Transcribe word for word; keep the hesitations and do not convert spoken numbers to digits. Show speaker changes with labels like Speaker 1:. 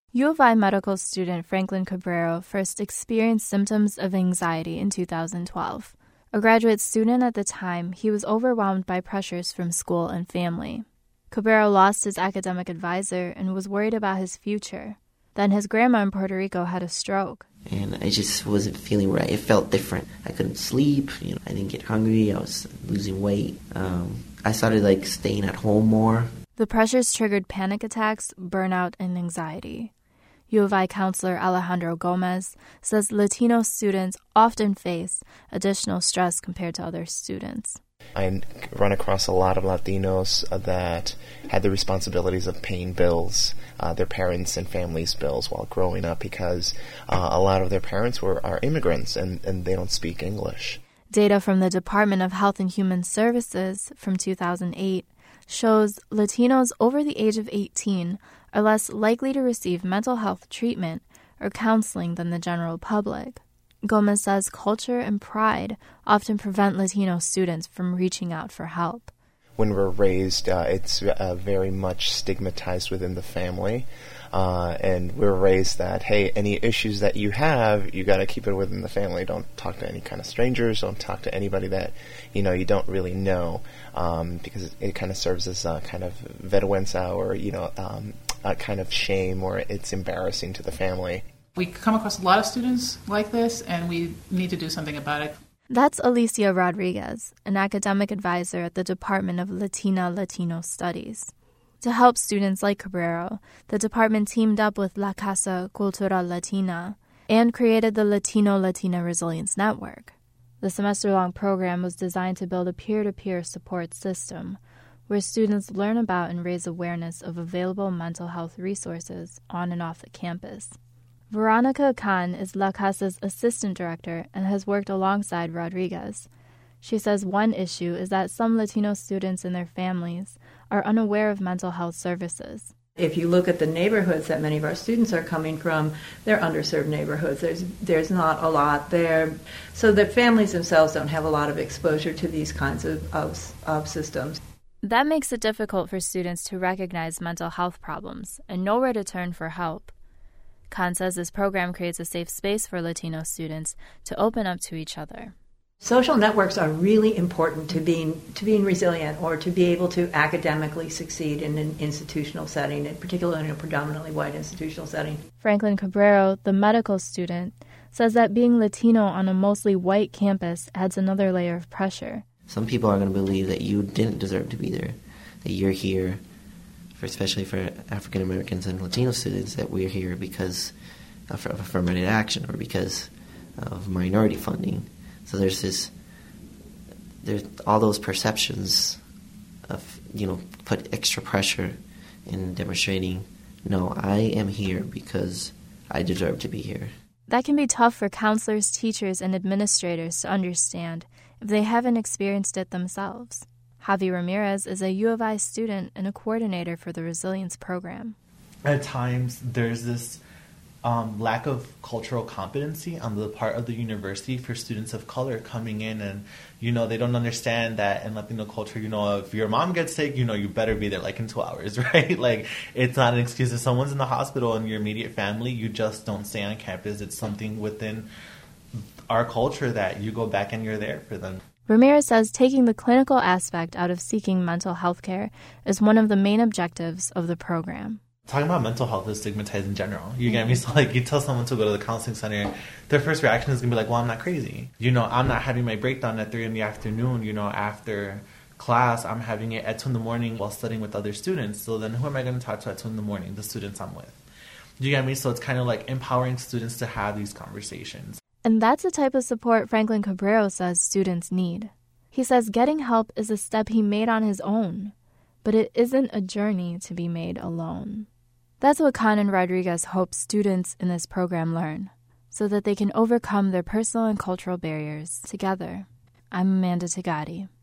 Speaker 1: U of I medical student Franklin Cabrero first experienced symptoms of anxiety in two thousand twelve. A graduate student at the time, he was overwhelmed by pressures from school and family. Cabrero lost his academic advisor and was worried about his future. Then his grandma in Puerto Rico had a stroke.
Speaker 2: And I just wasn't feeling right. It felt different. I couldn't sleep. You know, I didn't get hungry. I was losing weight. Um, I started like staying at home more.
Speaker 1: The pressures triggered panic attacks, burnout, and anxiety. U of I counselor Alejandro Gomez says Latino students often face additional stress compared to other students.
Speaker 3: I run across a lot of Latinos that had the responsibilities of paying bills, uh, their parents' and families' bills while growing up because uh, a lot of their parents were are immigrants and, and they don't speak English.
Speaker 1: Data from the Department of Health and Human Services from two thousand eight shows Latinos over the age of eighteen are less likely to receive mental health treatment or counseling than the general public. Gomez says culture and pride often prevent Latino students from reaching out for help.
Speaker 3: When we're raised, uh, it's uh, very much stigmatized within the family. Uh, and we're raised that, hey, any issues that you have, you got to keep it within the family. Don't talk to any kind of strangers. Don't talk to anybody that, you know, you don't really know, um, because it, it kind of serves as a kind of vergüenza or, you know, um, a kind of shame, or it's embarrassing to the family.
Speaker 4: We come across a lot of students like this, and we need to do something about it.
Speaker 1: That's Alicia Rodriguez, an academic advisor at the Department of Latina Latino Studies. To help students like Cabrero, the department teamed up with La Casa Cultural Latina and created the Latino Latina Resilience Network. The semester-long program was designed to build a peer-to-peer support system where students learn about and raise awareness of available mental health resources on and off the campus. Veronica Khan is La Casa's assistant director and has worked alongside Rodriguez. She says one issue is that some Latino students and their families are unaware of mental health services.
Speaker 5: If you look at the neighborhoods that many of our students are coming from, they're underserved neighborhoods. There's there's not a lot there. So the families themselves don't have a lot of exposure to these kinds of, of, of systems.
Speaker 1: That makes it difficult for students to recognize mental health problems and know where to turn for help. Khan says this program creates a safe space for Latino students to open up to each other.
Speaker 5: Social networks are really important to being to being resilient or to be able to academically succeed in an institutional setting, particularly in a predominantly white institutional setting.
Speaker 1: Franklin Cabrero, the medical student, says that being Latino on a mostly white campus adds another layer of pressure.
Speaker 2: Some people are going to believe that you didn't deserve to be there, that you're here, for, especially for African Americans and Latino students, that we're here because of, of affirmative action or because of minority funding. So there's this, there's all those perceptions of, you know, put extra pressure in demonstrating, no, I am here because I deserve to be here.
Speaker 1: That can be tough for counselors, teachers, and administrators to understand if they haven't experienced it themselves. Javi Ramirez is a U of I student and a coordinator for the Resilience Program.
Speaker 6: At times, there's this Um, lack of cultural competency on the part of the university for students of color coming in, and you know they don't understand that in Latino culture, you know, if your mom gets sick, you know, you better be there like in two hours, right? Like, it's not an excuse. If someone's in the hospital in your immediate family, you just don't stay on campus. It's something within our culture that you go back and you're there for them.
Speaker 1: Ramirez says taking the clinical aspect out of seeking mental health care is one of the main objectives of the program.
Speaker 6: Talking about mental health is stigmatized in general. You get me? So, like, you tell someone to go to the counseling center, their first reaction is going to be like, well, I'm not crazy. You know, I'm not having my breakdown at three in the afternoon, you know, after class. I'm having it at two in the morning while studying with other students. So then who am I going to talk to at two in the morning? The students I'm with. You get me? So it's kind of like empowering students to have these conversations.
Speaker 1: And that's the type of support Franklin Cabrero says students need. He says getting help is a step he made on his own, but it isn't a journey to be made alone. That's what Khan and Rodriguez hope students in this program learn, so that they can overcome their personal and cultural barriers together. I'm Amanda Tagati.